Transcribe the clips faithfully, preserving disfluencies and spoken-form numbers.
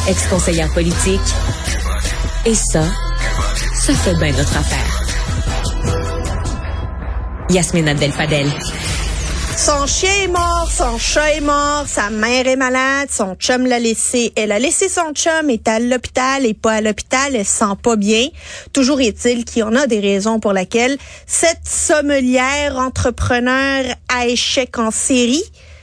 ex-conseillère politique. Et ça, ça fait bien notre affaire. Yasmine Abdel-Fadel. Son chien est mort, son chat est mort, sa mère est malade, son chum l'a laissé. Elle a laissé son chum, est à l'hôpital, est pas à l'hôpital, elle se sent pas bien. Toujours est-il qu'il y en a des raisons pour lesquelles cette sommelière entrepreneur à échec en série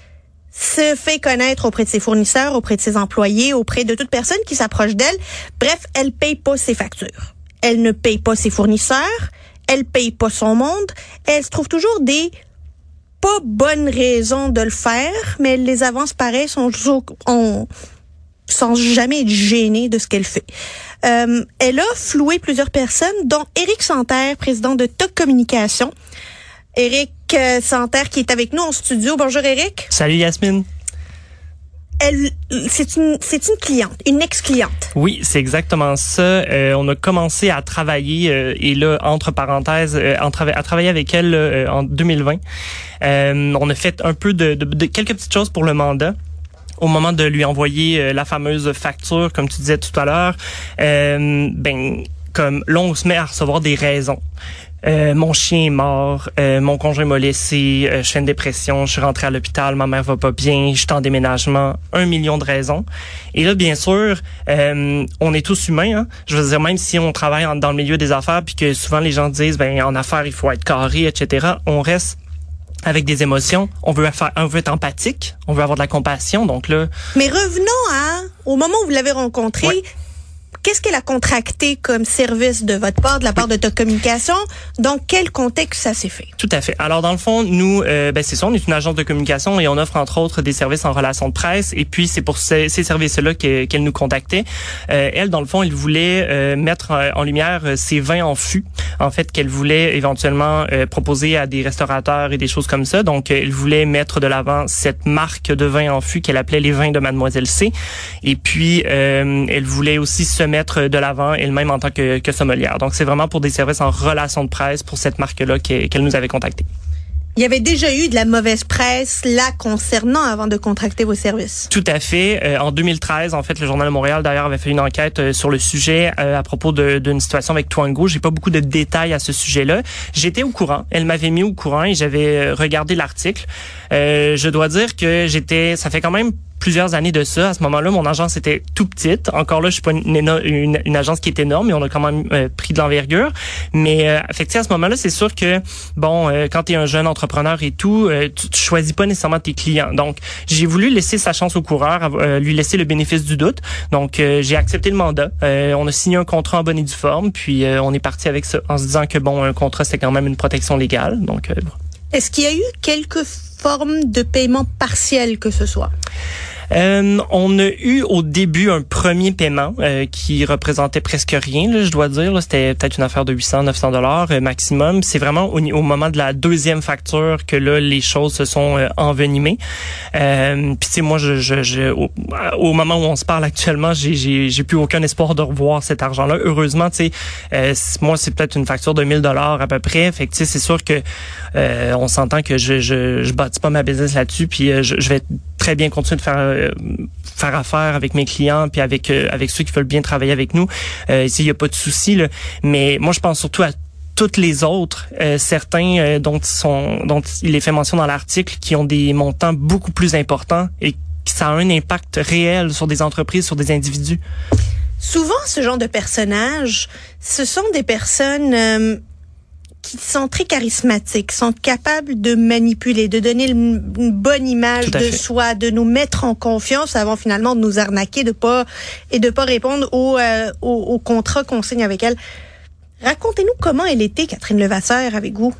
se fait connaître auprès de ses fournisseurs, auprès de ses employés, auprès de toute personne qui s'approche d'elle. Bref, elle paye pas ses factures. Elle ne paye pas ses fournisseurs, elle paye pas son monde, elle se trouve toujours des pas bonnes raisons de le faire, mais les avances pareilles sont toujours, on, sans jamais être gênée de ce qu'elle fait. Euh, elle a floué plusieurs personnes, dont Éric Santerre, président de T O C Communication. Éric euh, Santerre qui est avec nous en studio. Bonjour Éric. Salut Yasmine. Elle, c'est une, c'est une cliente, une ex-cliente. Oui, c'est exactement ça. Euh, on a commencé à travailler euh, et là, entre parenthèses, euh, en trava- à travailler avec elle euh, en deux mille vingt. Euh, on a fait un peu de, de, de quelques petites choses pour le mandat. Au moment de lui envoyer euh, la fameuse facture, comme tu disais tout à l'heure, euh, ben comme là, on se met à recevoir des raisons. Euh, mon chien est mort, euh, mon conjoint m'a laissé, euh, je fais une dépression, je suis rentrée à l'hôpital, ma mère va pas bien, je suis en déménagement, un million de raisons. Et là, bien sûr, euh, on est tous humains. Hein? Je veux dire, même si on travaille en, dans le milieu des affaires, puis que souvent les gens disent, ben en affaires, il faut être carré, et cetera. On reste avec des émotions. On veut faire, on veut être empathique, on veut avoir de la compassion. Donc là. Mais revenons à au moment où vous l'avez rencontrée. Ouais. Qu'est-ce qu'elle a contracté comme service de votre part, de la part de T O C Communication? Dans quel contexte ça s'est fait? Tout à fait. Alors, dans le fond, nous, euh, ben c'est ça, on est une agence de communication et on offre, entre autres, des services en relations de presse. Et puis, c'est pour ces, ces services-là que, qu'elle nous contactait. Euh, elle, dans le fond, elle voulait euh, mettre en lumière ses vins en fût. En fait, qu'elle voulait éventuellement euh, proposer à des restaurateurs et des choses comme ça. Donc, elle voulait mettre de l'avant cette marque de vins en fût qu'elle appelait les vins de Mademoiselle C. Et puis, euh, elle voulait aussi se mettre de l'avant elle-même en tant que, que sommelière. Donc, c'est vraiment pour des services en relations de presse pour cette marque-là qu'elle, qu'elle nous avait contacté. Il y avait déjà eu de la mauvaise presse là concernant avant de contracter vos services. Tout à fait. Euh, en deux mille treize, en fait, le Journal de Montréal d'ailleurs avait fait une enquête euh, sur le sujet euh, à propos de, d'une situation avec Twango. J'ai pas beaucoup de détails à ce sujet-là. J'étais au courant. Elle m'avait mis au courant et j'avais regardé l'article. Euh, je dois dire que j'étais, ça fait quand même plusieurs années de ça. À ce moment-là, mon agence était tout petite. Encore là, je suis pas une, une, une agence qui est énorme, mais on a quand même euh, pris de l'envergure. Mais euh, effectivement, à ce moment-là, c'est sûr que bon, euh, quand tu es un jeune entrepreneur et tout, euh, tu, tu choisis pas nécessairement tes clients. Donc, j'ai voulu laisser sa chance au coureur, euh, lui laisser le bénéfice du doute. Donc, euh, j'ai accepté le mandat. Euh, on a signé un contrat en bonne et due forme, puis euh, on est parti avec ça en se disant que bon, un contrat c'est quand même une protection légale. Donc, euh, est-ce qu'il y a eu quelques formes de paiement partiel que ce soit? Euh, on a eu au début un premier paiement euh, qui représentait presque rien, là, je dois dire. Là, c'était peut-être une affaire de huit cents, neuf cents dollars euh, maximum. C'est vraiment au, au moment de la deuxième facture que là les choses se sont euh, envenimées. Euh, Puis tu sais, moi, je, je, je au, au moment où on se parle actuellement, j'ai, j'ai, j'ai plus aucun espoir de revoir cet argent-là. Heureusement, tu sais, euh, moi c'est peut-être une facture de mille dollars à peu près. Fait que tu sais, c'est sûr que euh, on s'entend que je, je, je bâtis pas ma business là-dessus. Puis euh, je, je vais très bien continuer de faire euh, faire affaire avec mes clients puis avec euh, avec ceux qui veulent bien travailler avec nous. Euh, ici, il y a pas de souci là, mais moi je pense surtout à toutes les autres, euh, certains euh, dont ils sont dont il est fait mention dans l'article qui ont des montants beaucoup plus importants et que ça a un impact réel sur des entreprises, sur des individus. Souvent, ce genre de personnages, ce sont des personnes euh, qui sont très charismatiques, sont capables de manipuler, de donner une bonne image de fait. Soi, de nous mettre en confiance avant finalement de nous arnaquer, de pas et de pas répondre au, euh, au, au contrat qu'on signe avec elle. Racontez-nous comment elle était, Catherine Levasseur, avec vous.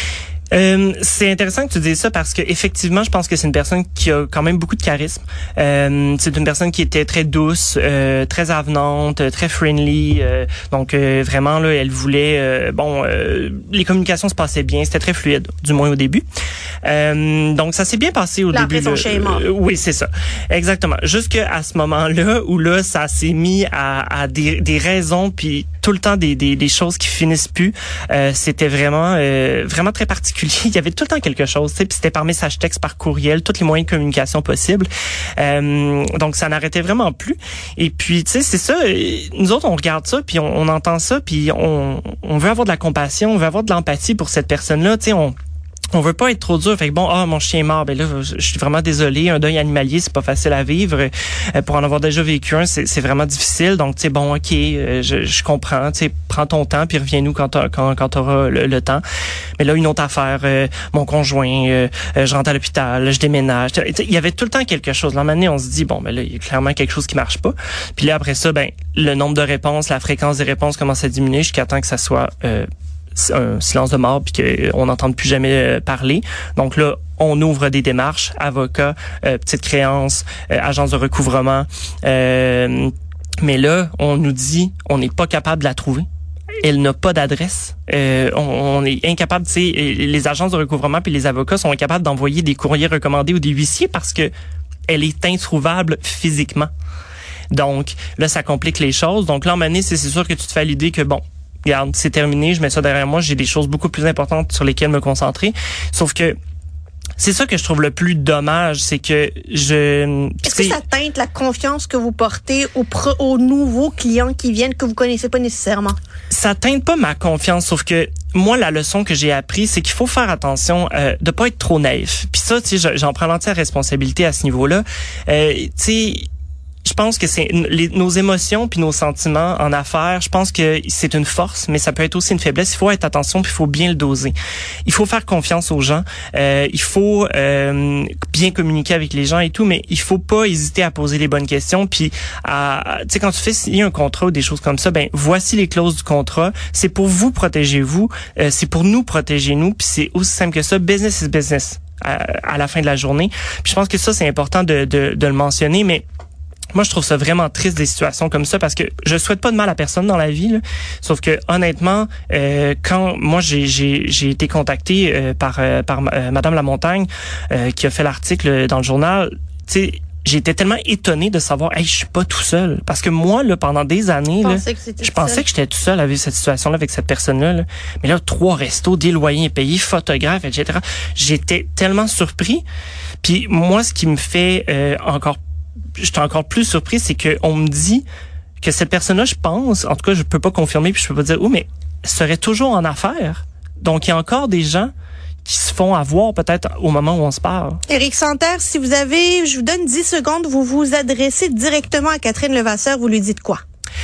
Euh, c'est intéressant que tu dises ça parce que effectivement, je pense que c'est une personne qui a quand même beaucoup de charisme. Euh, c'est une personne qui était très douce, euh, très avenante, très friendly. Euh, donc euh, vraiment là, elle voulait. Euh, bon, euh, les communications se passaient bien, c'était très fluide, du moins au début. Euh, donc ça s'est bien passé au là, début. Après son chien est mort. Euh, oui, c'est ça, exactement. Jusqu'à ce moment-là où là, ça s'est mis à, à des, des raisons puis tout le temps des, des, des choses qui finissent plus. Euh, c'était vraiment euh, vraiment très particulier. Il y avait tout le temps quelque chose. Puis c'était par message texte, par courriel, tous les moyens de communication possibles. Euh, donc ça n'arrêtait vraiment plus. Et puis tu sais, c'est ça. Nous autres, on regarde ça, puis on, on entend ça, puis on, on veut avoir de la compassion, on veut avoir de l'empathie pour cette personne-là. Tu sais, on On veut pas être trop dur. Fait que bon, ah, mon chien est mort. Ben là, je suis vraiment désolé. Un deuil animalier, c'est pas facile à vivre. Euh, pour en avoir déjà vécu un, c'est, c'est vraiment difficile. Donc, tu sais, bon, ok, euh, je, je comprends. Tu sais, prends ton temps puis reviens-nous quand t'as, quand, quand t'auras le, le temps. Mais là, une autre affaire, euh, mon conjoint, euh, euh, je rentre à l'hôpital, je déménage. Tu sais, il y avait tout le temps quelque chose. Là, maintenant, on se dit, bon, ben là, il y a clairement quelque chose qui marche pas. Puis là, après ça, ben, le nombre de réponses, la fréquence des réponses commence à diminuer jusqu'à temps que ça soit euh, un silence de mort puis qu'on n'entende plus jamais parler. Donc là, on ouvre des démarches, avocats, euh, petites créances, euh, agences de recouvrement. Euh, mais là, on nous dit, on n'est pas capable de la trouver. Elle n'a pas d'adresse. Euh, on, on est incapable, tu sais, les agences de recouvrement puis les avocats sont incapables d'envoyer des courriers recommandés ou des huissiers parce que elle est introuvable physiquement. Donc là, ça complique les choses. Donc là, en année, c'est, c'est sûr que tu te fais l'idée que bon, regarde, c'est terminé, je mets ça derrière moi, j'ai des choses beaucoup plus importantes sur lesquelles me concentrer. Sauf que c'est ça que je trouve le plus dommage, c'est que je... Est-ce que ça teinte la confiance que vous portez aux, pro, aux nouveaux clients qui viennent, que vous connaissez pas nécessairement? Ça teinte pas ma confiance, sauf que moi, la leçon que j'ai appris, c'est qu'il faut faire attention euh, de pas être trop naïf. Puis ça, tu sais, j'en prends l'entière responsabilité à ce niveau-là. Euh, tu sais... Je pense que c'est les, nos émotions puis nos sentiments en affaires, je pense que c'est une force, mais ça peut être aussi une faiblesse. Il faut être attention puis il faut bien le doser. Il faut faire confiance aux gens. Euh, il faut euh, bien communiquer avec les gens et tout, mais il faut pas hésiter à poser les bonnes questions. Puis, à, tu sais, quand tu fais signer un contrat ou des choses comme ça, ben voici les clauses du contrat. C'est pour vous protéger vous, euh, c'est pour nous protéger nous. Puis c'est aussi simple que ça. Business is business à, à la fin de la journée. Puis je pense que ça c'est important de, de, de le mentionner, mais moi, je trouve ça vraiment triste des situations comme ça parce que je souhaite pas de mal à personne dans la vie. Là. Sauf que honnêtement, euh, quand moi j'ai j'ai j'ai été contacté euh, par euh, par euh, Madame Lamontagne euh, qui a fait l'article dans le journal, tu sais. J'ai été tellement étonné de savoir, hey, je suis pas tout seul. Parce que moi, là, pendant des années, là, je pensais que j'étais tout seul avec cette situation-là, avec cette personne-là. Là. Mais là, trois restos, des loyers payés, photographes, et cetera. J'étais tellement surpris. Puis moi, ce qui me fait euh, encore, j'étais encore plus surpris, c'est que on me dit que cette personne-là, je pense, en tout cas, je peux pas confirmer, puis je peux pas dire où, mais serait toujours en affaires. Donc, il y a encore des gens qui se font avoir peut-être au moment où on se parle. Éric Santerre, si vous avez, je vous donne dix secondes, vous vous adressez directement à Catherine Levasseur, vous lui dites quoi?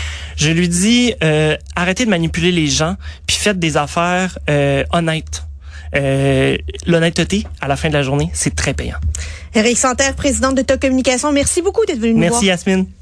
Je lui dis, euh, arrêtez de manipuler les gens, puis faites des affaires euh, honnêtes. Euh, l'honnêteté, à la fin de la journée, c'est très payant. Éric Santerre, présidente de T O C Communication, merci beaucoup d'être venu nous voir. Merci Yasmine.